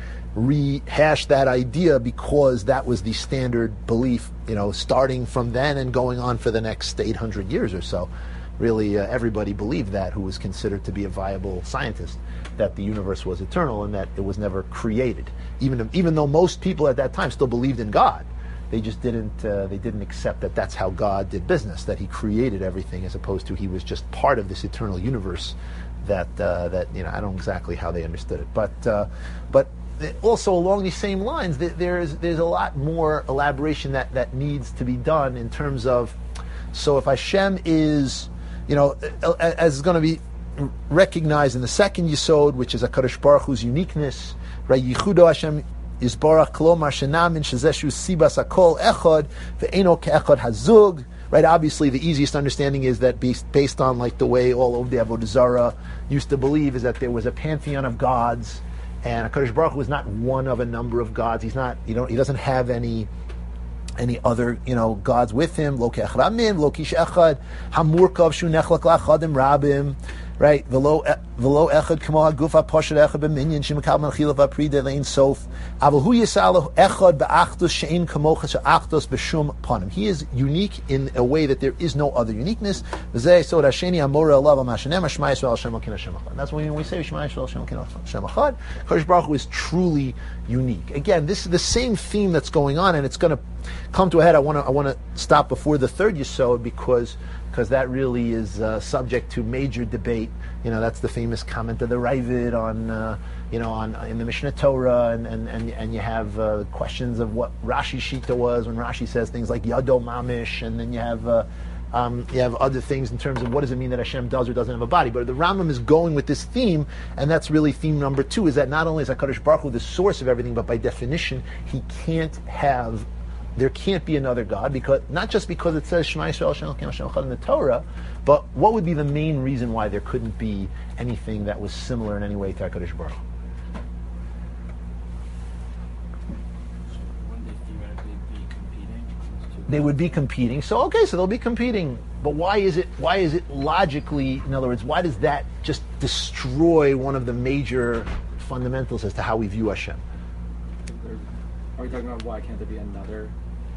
rehash that idea because that was the standard belief, you know, starting from then and going on for the next eight hundred years or so. Really, uh, everybody believed that who was considered to be a viable scientist, that the universe was eternal and that it was never created. Even even though most people at that time still believed in God, they just didn't uh, they didn't accept that that's how God did business, that He created everything, as opposed to He was just part of this eternal universe. That uh, that you know, I don't know exactly how they understood it, but uh, but also along these same lines, there's there's a lot more elaboration that that needs to be done in terms of, so if Hashem is, you know, as is going to be recognized in the second Yesod, which is HaKadosh Baruch Hu's uniqueness, right? Yichudo Hashem Yisbarach Kolomar Shenamin Shezeshu Sibas Hakol Echad Ve'eno Ke'echad Hazug, right? Obviously, the easiest understanding is that based, based on like the way all of the Avodah Zarah used to believe, is that there was a pantheon of gods, and HaKadosh Baruch Hu is not one of a number of gods. He's not, you know, he doesn't have any any other, you know, gods with him. Lo ke'echad amin, lo kish echad, hamurkav shu nechlak lachadim rabim, right? Velo velo echad kamo hagufa poshet echad b'minyan shemekal menchila v'aprida lein sof. Aval hu yisalahu echad be'achdus she'in kamocha she'achdus b'shum panim. He is unique in a way that there is no other uniqueness. V'zeh sod hasheni amora alav amashanem hashma yisrael Hashem Elokeinu Hashem Echad. That's when we say Shema Yisrael Hashem Elokeinu Hashem Echad. Kadosh Baruch Hu is truly unique. Again, this is the same theme that's going on, and it's going to come to a head. I want to I want to stop before the third Yesod because because that really is uh, subject to major debate. You know, that's the famous comment of the Ravid on uh, you know on in the Mishnah Torah, and and and, and you have uh, questions of what Rashi's Shita was when Rashi says things like Yado Mamish, and then you have. Uh, Um, you have other things in terms of what does it mean that Hashem does or doesn't have a body. But the Rambam is going with this theme, and that's really theme number two, is that not only is HaKadosh Baruch Hu the source of everything, but by definition, He can't have, there can't be another God, because not just because it says Shema Yisrael Hashem Elokeinu Hashem Echad in the Torah, but what would be the main reason why there couldn't be anything that was similar in any way to HaKadosh Baruch Hu? Wouldn't they theoretically be competing, those two They would be competing. So okay, so they'll be competing. But why is it? Why is it logically? In other words, why does that just destroy one of the major fundamentals as to how we view Hashem? Are we talking about why can't there be another?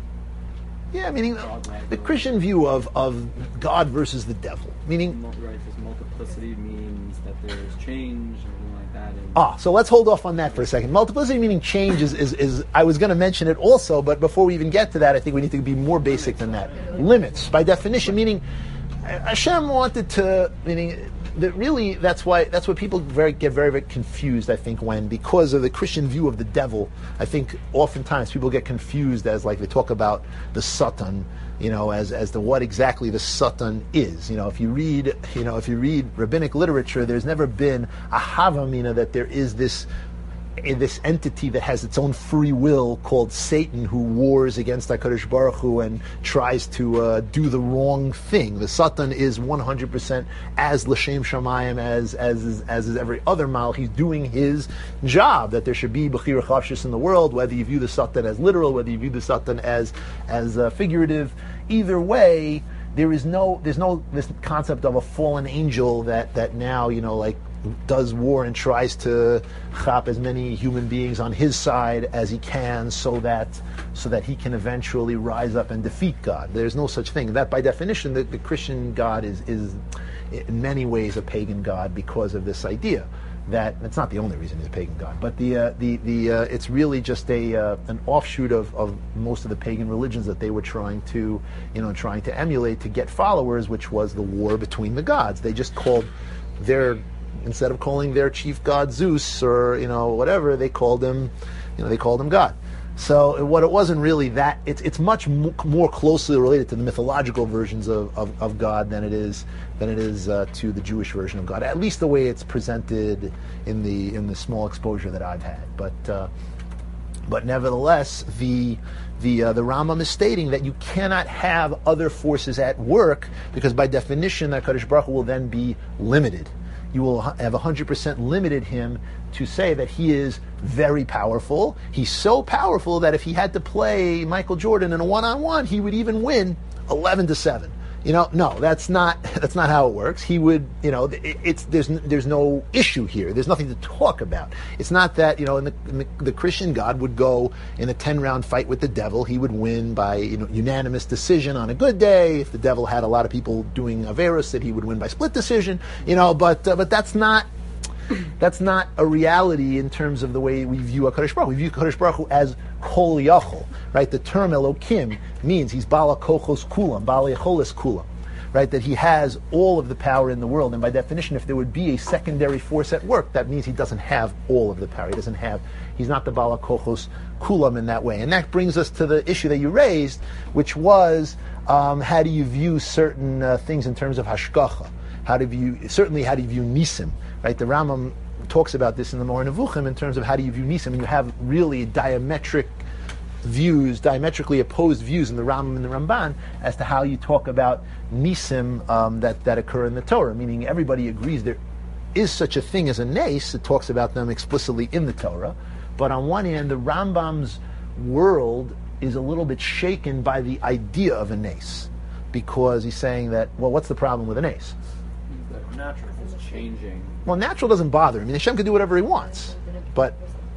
Yeah, meaning God, like, the Christian view of, of God versus the devil. Meaning, Right, this multiplicity means that there's change and everything like that. And ah, so let's hold off on that for a second. Multiplicity meaning change is, is, is I was going to mention it also, but before we even get to that, I think we need to be more basic than that. Limits, by definition, meaning Hashem wanted to, meaning that really that's why that's what people very get very very confused. I think when because of the Christian view of the devil, I think oftentimes people get confused as like they talk about the Satan, you know, as as to what exactly the Satan is. You know, if you read, you know, if you read rabbinic literature, there's never been a havamina that there is this. this entity that has its own free will called Satan, who wars against HaKadosh Baruch Hu and tries to uh, do the wrong thing. The Satan is one hundred percent as L'Shem Shamayim, as as is, as is every other Mal. He's doing his job, that there should be Bechira Chavshis in the world, whether you view the Satan as literal, whether you view the Satan as, as uh, figurative. Either way, there is no, there's no this concept of a fallen angel that, that now, you know, like, does war and tries to chop as many human beings on his side as he can, so that so that he can eventually rise up and defeat God. There's no such thing. That, by definition, the, the Christian God is is in many ways a pagan God because of this idea. That it's not the only reason he's a pagan God, but the uh, the the uh, it's really just a uh, an offshoot of, of most of the pagan religions that they were trying to you know trying to emulate to get followers, which was the war between the gods. They just called their Instead of calling their chief god Zeus or you know whatever, they called him, you know, they called him God. So what it wasn't really that. It's it's much mo- more closely related to the mythological versions of, of, of God than it is than it is uh, to the Jewish version of God. At least the way it's presented in the in the small exposure that I've had. But uh, but nevertheless, the the uh, the Rambam is stating that you cannot have other forces at work, because by definition, that HaKadosh Baruch Hu will then be limited. You will have one hundred percent limited him to say that he is very powerful. He's so powerful that if he had to play Michael Jordan in a one-on-one, he would even win eleven to seven. You know, no, that's not that's not how it works. He would, you know, it, it's there's there's no issue here. There's nothing to talk about. It's not that, you know, in the, in the, the Christian God would go in a ten-round fight with the devil. He would win by, you know, unanimous decision on a good day. If the devil had a lot of people doing Averos, that he would win by split decision. You know, but uh, but that's not. That's not a reality in terms of the way we view HaKadosh Baruch Hu. We view HaKadosh Baruch Hu as Kol Yachol, right? The term Elokim means he's Bala Kochos Kulam, Bala Yacholis Kulam, right? That he has all of the power in the world. And by definition, if there would be a secondary force at work, that means he doesn't have all of the power. He doesn't have, he's not the Bala Kochos Kulam in that way. And that brings us to the issue that you raised, which was um, how do you view certain uh, things in terms of Hashgacha? How do you, certainly how do you view Nisim? Right, the Rambam talks about this in the Moreh Nevuchim in terms of how do you view Nisim, and you have really diametric views, diametrically opposed views in the Rambam and the Ramban as to how you talk about Nisim um, that, that occur in the Torah, meaning everybody agrees there is such a thing as a Nes. It talks about them explicitly in the Torah, but on one hand, the Rambam's world is a little bit shaken by the idea of a Nes, because he's saying that, well, what's the problem with a Nes? Natural is changing. Well, natural doesn't bother him. I mean, Hashem can do whatever he wants. But,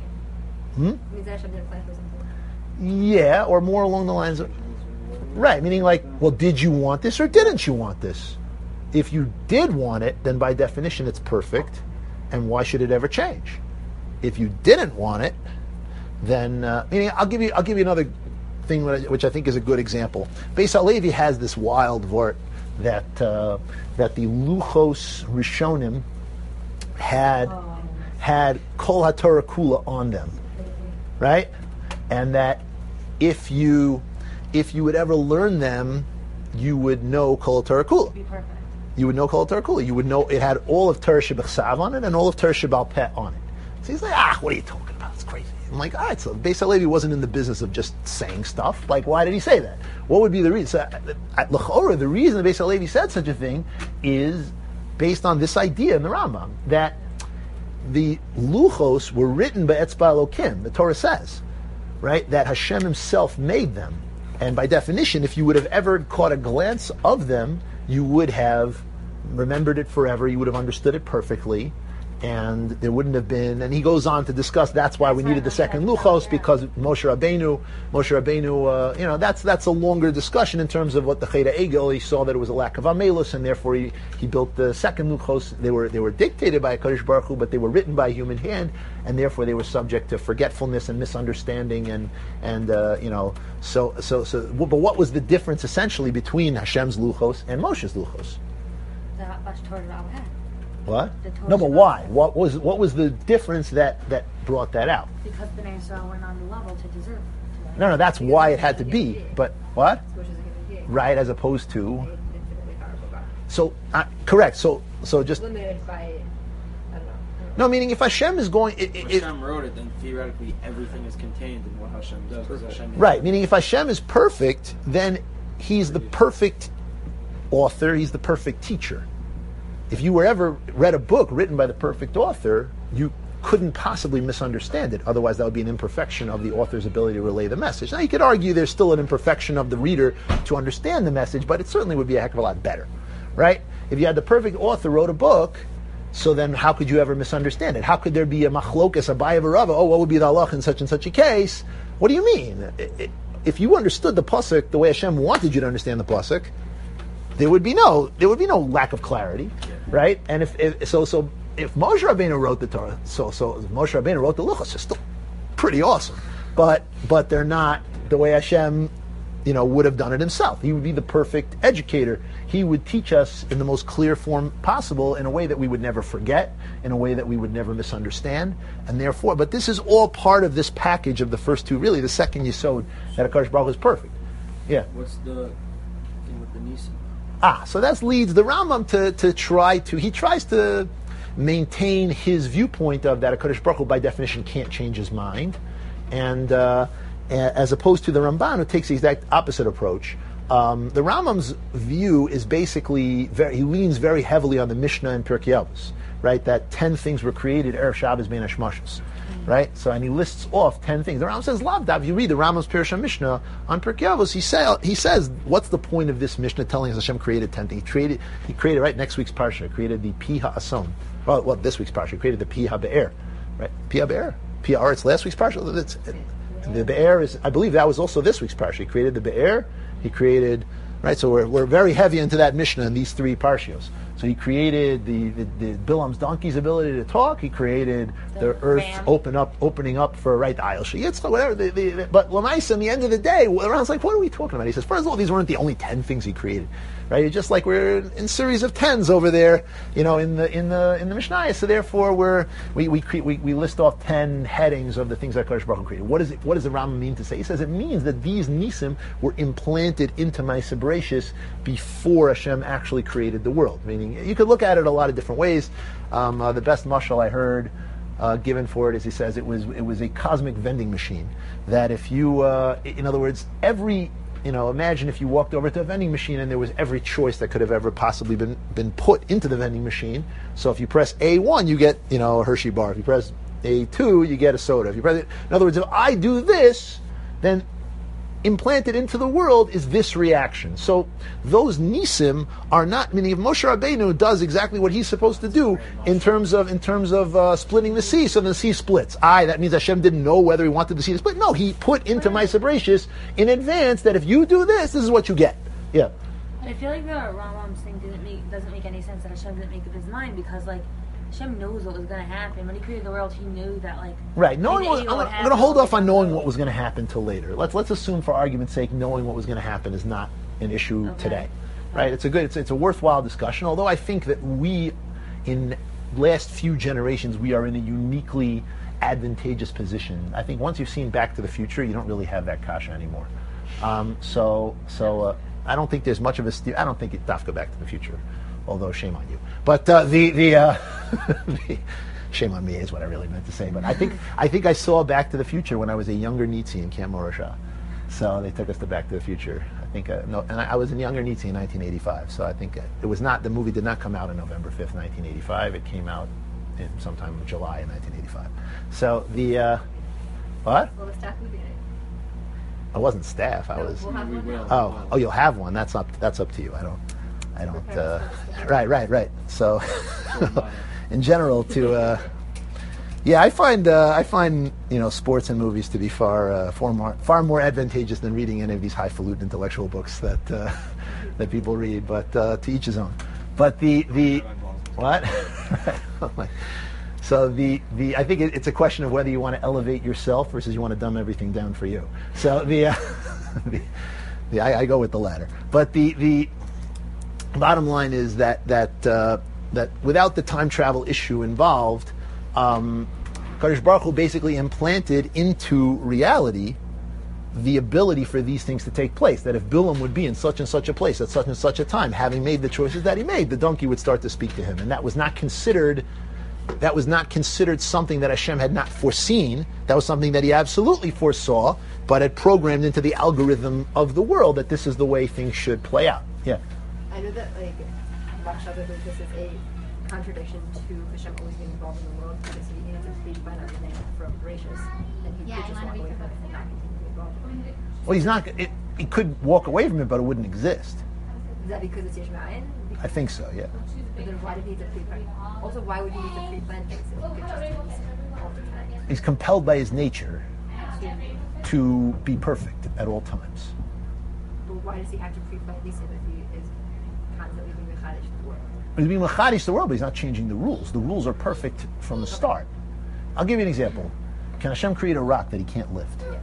hmm? Means Hashem didn't plan for something. Yeah, or more along the lines of, right, meaning like, well, did you want this or didn't you want this? If you did want it, then by definition it's perfect, and why should it ever change? If you didn't want it, then, uh, meaning, I'll give you, I'll give you another thing which I think is a good example. Beis HaLevi has this wild vort that uh, that the Luchos Rishonim had oh. had Kol HaTorah Kula on them, right? And that if you if you would ever learn them, you would know Kol HaTorah Kula. Be perfect. You would know Kol HaTorah Kula. You would know it had all of Torah Shebechsav on it and all of Torah Shebal Peh on it. So he's like, ah, what are you talking about? It's crazy. I'm like, all right, so Beis HaLevi wasn't in the business of just saying stuff. Like, why did he say that? What would be the reason? So, at L'chora, the reason Beis HaLevi said such a thing is based on this idea in the Rambam, that the Luchos were written by Etzba Elokim, the Torah says, right? That Hashem himself made them. And by definition, if you would have ever caught a glance of them, you would have remembered it forever. You would have understood it perfectly. And there wouldn't have been, and he goes on to discuss that's why we needed the second luchos, because Moshe Rabbeinu, Moshe Rabbeinu, uh, you know, that's that's a longer discussion in terms of what the Cheda Egel, he saw that it was a lack of amelus, and therefore he, he built the second luchos. They were they were dictated by HaKadosh Baruch Hu, but they were written by human hand, and therefore they were subject to forgetfulness and misunderstanding, and and uh, you know, so so so. But what was the difference essentially between Hashem's luchos and Moshe's luchos? The Bash Torah Ra'al had. What? The Torah No, but Shabbat. why? What was what was the difference that, that brought that out? Because the Israel weren't on the level to deserve to. No, no, that's why it had to be. But what? Which is a human being. Right, as opposed to. Infinitely powerful God. So uh, correct. So so just Limited by, I don't know. I don't know. no. Meaning, if Hashem is going, it, it, If it, Hashem wrote it, then theoretically everything is contained in what Hashem does. because Hashem is- right. Meaning, if Hashem is perfect, then He's the perfect author. He's the perfect teacher. If you were ever read a book written by the perfect author, you couldn't possibly misunderstand it. Otherwise, that would be an imperfection of the author's ability to relay the message. Now, you could argue there's still an imperfection of the reader to understand the message, but it certainly would be a heck of a lot better, right? If you had the perfect author wrote a book, so then how could you ever misunderstand it? How could there be a machlokas, a bayah v'rava? Oh, what would be the halach in such and such a case? What do you mean? If you understood the pasuk the way Hashem wanted you to understand the pasuk, there would be no there would be no lack of clarity, right? And if, if so so if Moshe Rabbeinu wrote the Torah, so so if Moshe Rabbeinu wrote the luchos, it's still pretty awesome, but but they're not the way Hashem, you know, would have done it himself. He would be the perfect educator. He would teach us in the most clear form possible, in a way that we would never forget, in a way that we would never misunderstand, and therefore. But this is all part of this package of the first two. Really, the second Yisod that HaKadosh Baruch Hu is perfect. Yeah. What's the thing with the Nisim? Ah, so that leads the Rambam to, to try to, he tries to maintain his viewpoint of that HaKadosh Baruch Hu by definition can't change his mind, and uh, a- as opposed to the Ramban, who takes the exact opposite approach. Um, the Rambam's view is basically, very, he leans very heavily on the Mishnah and Pirkei Avos, right? That ten things were created, Erev Shabbos Ben Hashmashos. Right, so and he lists off ten things. The Rambam says, "Lavdav." You read the Rambam's Pirush Mishnah on Pirkei Avos. He say, he says, "What's the point of this Mishnah telling us Hashem created ten things? He created, he created right next week's parsha. Created the Pi Ha'ason. Well, well, this week's parsha. He created the Pi HaBe'er. Right, Pi HaBe'er. Pi HaAr. It's last week's parsha. It's, the Be'er is, I believe, that was also this week's parsha. He created the Be'er. He created, right. So we're we're very heavy into that Mishnah in these three parshios. So he created the, the, the Bilam's donkey's ability to talk. He created the, The earth ram. open up, opening up for right the Ayil Sheyitzchak, whatever. The, the, the, but Lamaisa, in the end of the day, Ron's like, what are we talking about? He says, first of all, these weren't the only ten things he created, right? It's just like we're in, in series of tens over there, you know, in the in the in the Mishnah. So therefore, we're we we, cre- we we list off ten headings of the things that Kodesh Baruch Hu created. What is it? What does the Rambam mean to say? He says it means that these nisim were implanted into my Bereshis before Hashem actually created the world. Meaning, you could look at it a lot of different ways. Um, uh, the best mashal I heard uh, given for it is, he says, it was it was a cosmic vending machine. That if you, uh, in other words, every, you know, imagine if you walked over to a vending machine and there was every choice that could have ever possibly been been put into the vending machine. So if you press A one, you get, you know, a Hershey bar. If you press A two, you get a soda. If you press it, in other words, if I do this, then implanted into the world is this reaction. So those nisim are not, meaning if Moshe Rabbeinu does exactly what he's supposed to do in terms of in terms of uh, splitting the sea, so the sea splits. Aye, that means Hashem didn't know whether he wanted the sea to split. No, he put into my Bereshis in advance that if you do this, this is what you get. Yeah. But I feel like the Rambam's thing didn't make doesn't make any sense that Hashem didn't make up his mind, because like Hashem knows what was going to happen. When he created the world, he knew that like Right. Knowing he what, knew I'm, what I'm going to hold happened. off on knowing what was going to happen till later. Let's let's assume, for argument's sake, knowing what was going to happen is not an issue Okay. today. Right. It's a good. It's, it's a worthwhile discussion. Although I think that we, in last few generations, we are in a uniquely advantageous position. I think once you've seen Back to the Future, you don't really have that kasha anymore. Um, so so uh, I don't think there's much of a. St- I don't think it dafka Back to the Future. Although shame on you, but uh, the the, uh, the shame on me is what I really meant to say. But I think I think I saw Back to the Future when I was a younger Nitzi in Camp Morasha, so they took us to Back to the Future. I think uh, no, and I, I was a younger Nitzi in nineteen eighty-five. So I think uh, it was not the movie did not come out on November fifth, nineteen eighty-five. It came out in sometime in July in nineteen eighty-five. So the uh, what? What was Tack movie night? I wasn't staff. I No, was. we'll have We one. will. Oh, oh, you'll have one. That's up. That's up to you. I don't. I don't. Uh, right, right, right. So, in general, to. Uh, yeah, I find uh, I find you know sports and movies to be far uh, far more far more advantageous than reading any of these highfalutin intellectual books that uh, that people read. But uh, to each his own. But the the what? Oh my. So the, the I think it, it's a question of whether you want to elevate yourself versus you want to dumb everything down for you. So the, uh, the, the I, I go with the latter. But the the bottom line is that that uh, that without the time travel issue involved, um, Kadosh Baruch Hu basically implanted into reality the ability for these things to take place. That if Bilam would be in such and such a place at such and such a time, having made the choices that he made, the donkey would start to speak to him, and that was not considered. That was not considered something that Hashem had not foreseen. That was something that he absolutely foresaw, but had programmed into the algorithm of the world that this is the way things should play out. Yeah. I know that like Machshava that this is a contradiction to Hashem always being involved in the world because he needed to pre-plan everything from gracious, and he Yeah, could just I walk wanna away be from it and not continue to be involved. Well, he's not. It, he could walk away from it, but it wouldn't exist. Is that because it's Yishmael? I think so. Yeah. But then why did he need to pre-plan? Also, why would he need to pre-plan things if he could just do this all the time? He's compelled by his nature to be perfect at all times. But why does he have to pre-plan these things if he is constantly being mechadish to the world? He's being machadish the world, but he's not changing the rules. The rules are perfect from the start. I'll give you an example. Can Hashem create a rock that he can't lift? Yes.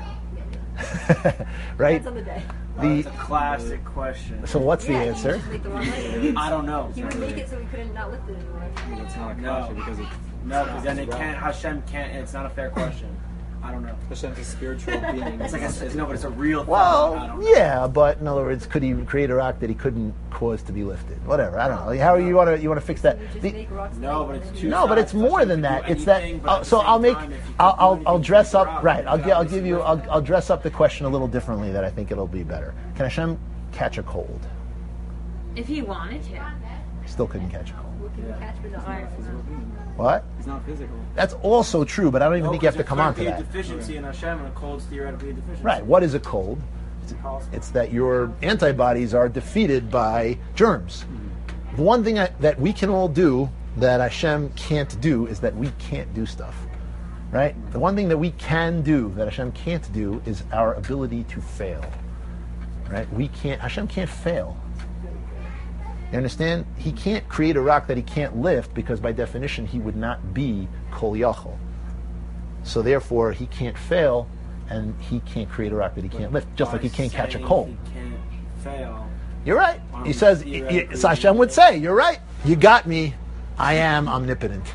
Yeah. Right? Depends on the day. The That's a classic question. so what's the Yeah, he would answer? just make the wrong way. I don't know. He would make it so he couldn't not lift it anymore. It's not a No. question because it's No, because then it can't. Hashem can't. It's not a fair question. I don't know. Hashem's a spiritual being. It's like a, it's, no, but it's a real thing. I Well, don't know. yeah, but in other words, could he create a rock that he couldn't cause to be lifted? Whatever. I don't know. How you want to you want to fix that? He would just The- make rocks No, light but and it's then two he- No, but it's sides. more than Hashem that. can It's do that. anything, but Uh, at the so same I'll make. time, if you I'll can do I'll, anything, I'll you dress can up. rock. Right. I'll You gi- I'll gotta give you. lift I'll, it. I'll dress up the question a little differently. That I think it'll be better. Can Hashem catch a cold? If he wanted to. He still couldn't catch a cold. What can you catch but not Alright. What? He's not physical. That's also true, but I don't even No, think you have to 'cause come there on could to be a that. deficiency in Hashem, and a cold's theoretically a deficiency. Right. What is a cold? It's possible. It's that your antibodies are defeated by germs. The one thing I, that we can all do that Hashem can't do is that we can't do stuff. Right? The one thing that we can do that Hashem can't do is our ability to fail. Right? We can't. Hashem can't fail. You understand? He can't create a rock that he can't lift because by definition he would not be Kol Yachol. So therefore he can't fail and he can't create a rock that he can't lift, just By like he can't catch a saying cold. He can't fail. You're right. Why He don't says, we y- y- theoretically so Hashem would say, you're right. You got me. I am omnipotent.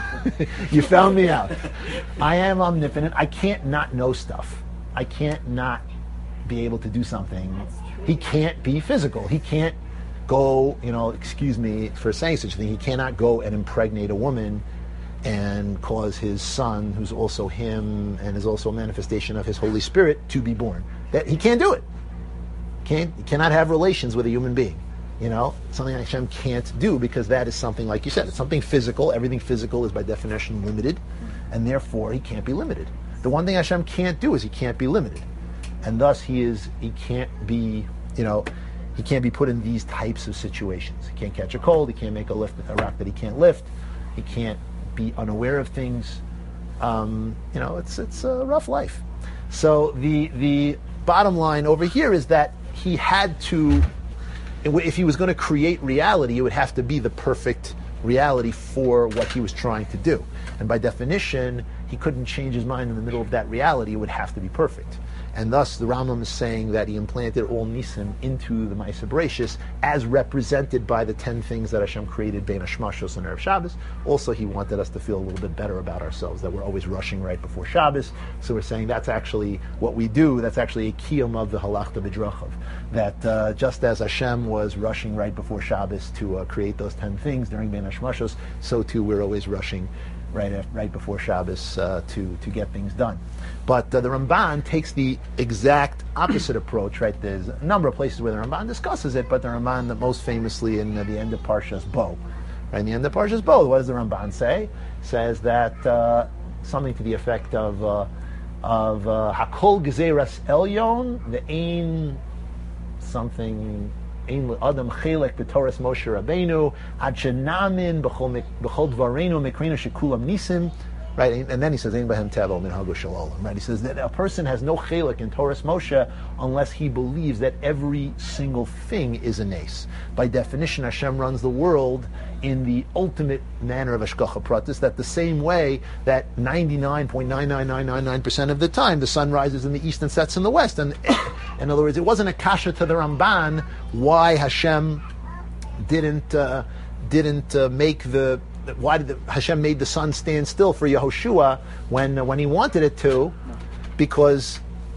You found me out. I am omnipotent. I can't not know stuff. I can't not be able to do something. He can't be physical. He can't go, you know, excuse me for saying such a thing. He cannot go and impregnate a woman and cause his son, who's also him and is also a manifestation of his Holy Spirit, to be born. That he can't do it. Can't, he cannot have relations with a human being. You know, something Hashem can't do because that is something, like you said, it's something physical. Everything physical is by definition limited, and therefore he can't be limited. The one thing Hashem can't do is he can't be limited, and thus he is he can't be, you know, he can't be put in these types of situations. He can't catch a cold. He can't make a lift a rock that he can't lift. He can't be unaware of things. Um, you know, it's it's a rough life. So the the bottom line over here is that he had to, if he was going to create reality, it would have to be the perfect reality for what he was trying to do. And by definition, he couldn't change his mind in the middle of that reality. It would have to be perfect. And thus, the Rambam is saying that he implanted all Nisim into the Ma'aseh Bereishis as represented by the ten things that Hashem created, Bein Hashmashos and Erev Shabbos. Also, he wanted us to feel a little bit better about ourselves, that we're always rushing right before Shabbos. So we're saying that's actually what we do. That's actually a kiyum of the Halachta B'drachav. That uh, just as Hashem was rushing right before Shabbos to uh, create those ten things during Bein Hashmashos, so too we're always rushing right after, right before Shabbos uh, to to get things done. But uh, the Ramban takes the exact opposite approach. Right, there's a number of places where the Ramban discusses it, but the Ramban that most famously in uh, the end of Parshas Bo. Right, in the end of Parshas Bo, what does the Ramban say? Says that uh, something to the effect of uh, of uh, Hakol Gezeras Elyon, the Ein something, Ein Adam Chelek B'Toras Moshe Rabbeinu, Ad Shenamin B'chol Dvarenu Mekrinu Shekulam Nisim. Right, and, and then he says, "Ein Bahem Tevel Min Hagu Shalom." Right, he says that a person has no chelik in Torah Moshe unless he believes that every single thing is a nes. By definition, Hashem runs the world in the ultimate manner of Hashgacha Pratis. That the same way that ninety-nine point nine nine nine nine nine percent of the time the sun rises in the east and sets in the west. And in other words, it wasn't a kasha to the Ramban why Hashem didn't uh, didn't uh, make the Why did the, Hashem made the sun stand still for Yehoshua when uh, when he wanted it to? Because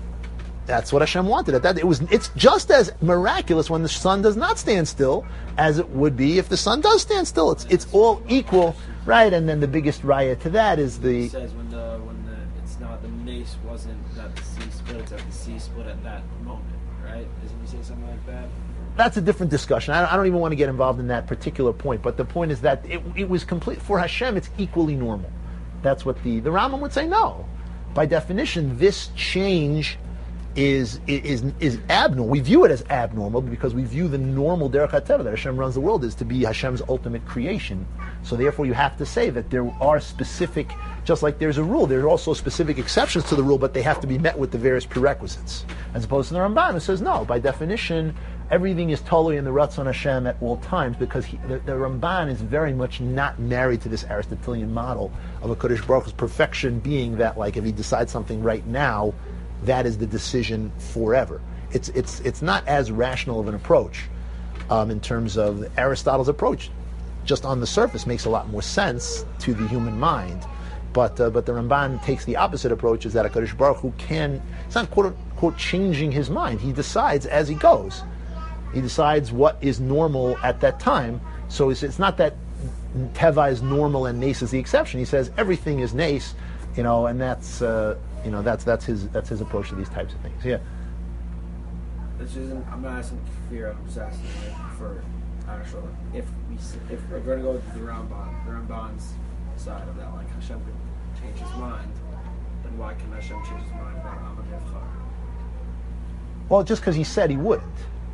that's what Hashem wanted. It. That it was. It's just as miraculous when the sun does not stand still as it would be if the sun does stand still. It's it's all equal, right? And then the biggest raya to that is the. It says when the when the it's not the mace wasn't that the sea split. It's that the sea split at that moment, right? Doesn't he say something like that? That's a different discussion. I, I don't even want to get involved in that particular point. But the point is that it, it was complete for Hashem. It's equally normal. That's what the the Rambam would say. No, by definition, this change is is is abnormal. We view it as abnormal because we view the normal derech hateva that Hashem runs the world is to be Hashem's ultimate creation. So therefore, you have to say that there are specific, just like there's a rule, there are also specific exceptions to the rule, but they have to be met with the various prerequisites. As opposed to the Ramban, who says no, by definition, everything is totally in the Ratzon Hashem at all times, because he, the, the Ramban is very much not married to this Aristotelian model of a Kodesh Baruch Hu's perfection being that, like, if he decides something right now, that is the decision forever. It's it's it's not as rational of an approach um, in terms of Aristotle's approach. Just on the surface makes a lot more sense to the human mind, but uh, but the Ramban takes the opposite approach: is that a Kodesh Baruch Hu can, it's not quote unquote changing his mind. He decides as he goes. He decides what is normal at that time. So it's, it's not that Teva is normal and Nes is the exception. He says everything is Nes, you know, and that's uh, you know that's that's his that's his approach to these types of things. Yeah. This isn't. I'm not asking fear. I'm just asking like, for actual. If we s- if we're going to go with the Ramban, the Ramban's side of that, like Hashem could change his mind, then why can Hashem change his mind about Amad Yevchar? Well, just because he said he wouldn't.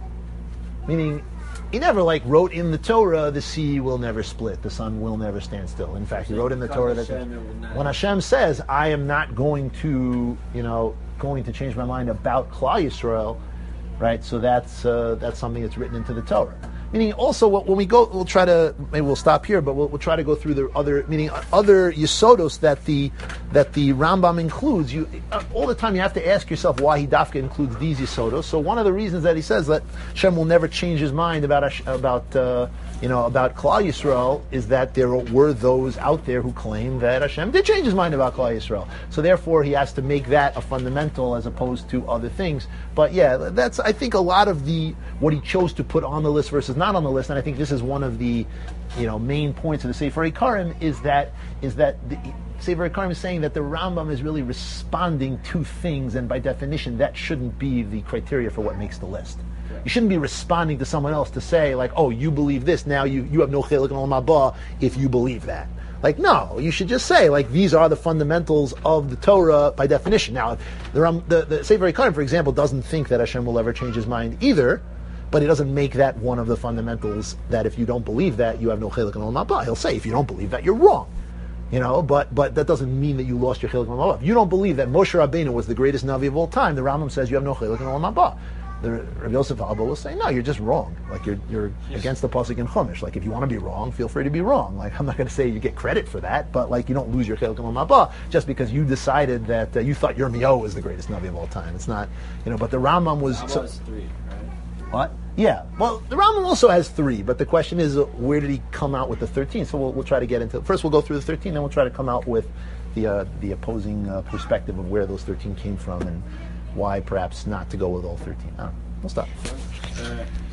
Meaning, he never like wrote in the Torah, the sea will never split, the sun will never stand still. In fact, he wrote in the Torah that when Hashem says, I am not going to, you know, going to change my mind about Klal Yisrael, right? So that's uh, that's something that's written into the Torah. Meaning, also, when we go, we'll try to, maybe we'll stop here, but we'll, we'll try to go through the other, meaning other Yesodos that the that the Rambam includes. You all the time you have to ask yourself why he dafka includes these Yesodos. So one of the reasons that he says that Hashem will never change his mind about about uh, you know about Klal Yisrael is that there were those out there who claim that Hashem did change his mind about Klal Yisrael. So therefore, he has to make that a fundamental as opposed to other things. But yeah, that's I think a lot of the what he chose to put on the list versus not on the list, and I think this is one of the, you know, main points of the Sefer Ikarim is that is that the Sefer Ikarim is saying that the Rambam is really responding to things, and by definition, that shouldn't be the criteria for what makes the list. You shouldn't be responding to someone else to say like, oh, you believe this, now you, you have no chelik in olam haba if you believe that. Like, no, you should just say, like, these are the fundamentals of the Torah by definition. Now, the, um, the, the Sefer Ikarim, for example, doesn't think that Hashem will ever change his mind either, but it doesn't make that one of the fundamentals that if you don't believe that, you have no chelik in olam haba. He'll say, if you don't believe that, you're wrong. You know, but but that doesn't mean that you lost your chelik in olam haba. If you don't believe that Moshe Rabbeinu was the greatest Navi of all time, the Rambam says you have no chelik in olam haba. The Rabbi Yosef Abba will say, no, you're just wrong. Like, you're you're yes. against the pasuk in Chumash. Like, if you want to be wrong, feel free to be wrong. Like, I'm not going to say you get credit for that, but like, you don't lose your chelik in olam haba just because you decided that uh, you thought Yirmiyahu was the greatest Navi of all time. It's not, you know. But the Rambam was. That so, was three, right? What? Yeah. Well, the Rambam also has three, but the question is, uh, where did he come out with the thirteen? So we'll we'll try to get into. First, we'll go through the thirteen, then we'll try to come out with the uh, the opposing uh, perspective of where those thirteen came from and why perhaps not to go with all thirteen. I don't know. We'll stop. Uh,